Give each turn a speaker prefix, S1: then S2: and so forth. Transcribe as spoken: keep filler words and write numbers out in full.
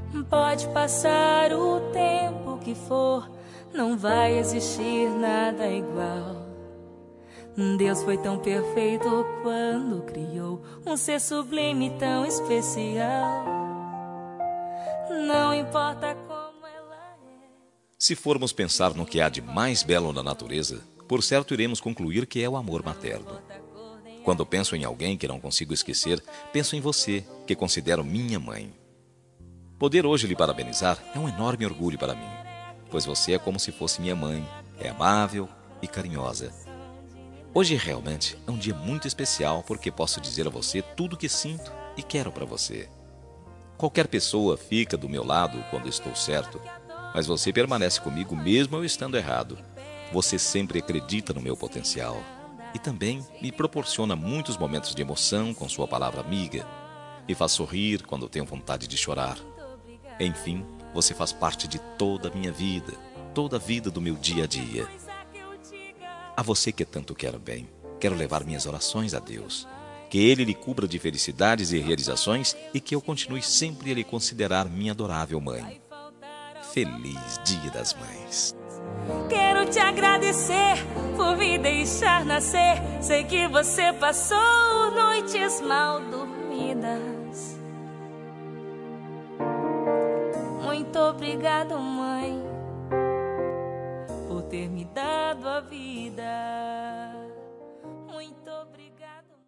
S1: Pode passar o tempo que for, não vai existir nada igual. Deus foi tão perfeito quando criou um ser sublime tão especial. Não importa como ela é.
S2: Se formos pensar no que há de mais belo na natureza, por certo iremos concluir que é o amor materno. Quando penso em alguém que não consigo esquecer, penso em você, que considero minha mãe. Poder hoje lhe parabenizar é um enorme orgulho para mim, pois você é como se fosse minha mãe, é amável e carinhosa. Hoje realmente é um dia muito especial porque posso dizer a você tudo o que sinto e quero para você. Qualquer pessoa fica do meu lado quando estou certo, mas você permanece comigo mesmo eu estando errado. Você sempre acredita no meu potencial e também me proporciona muitos momentos de emoção com sua palavra amiga, me faz sorrir quando tenho vontade de chorar. Enfim, você faz parte de toda a minha vida, toda a vida do meu dia a dia. A você que tanto quero bem, quero levar minhas orações a Deus, que Ele lhe cubra de felicidades e realizações e que eu continue sempre a lhe considerar minha adorável mãe. Feliz Dia das Mães.
S1: Quero te agradecer por me deixar nascer. Sei que você passou noites mal dormidas. Muito obrigado, mãe, por ter me dado a vida.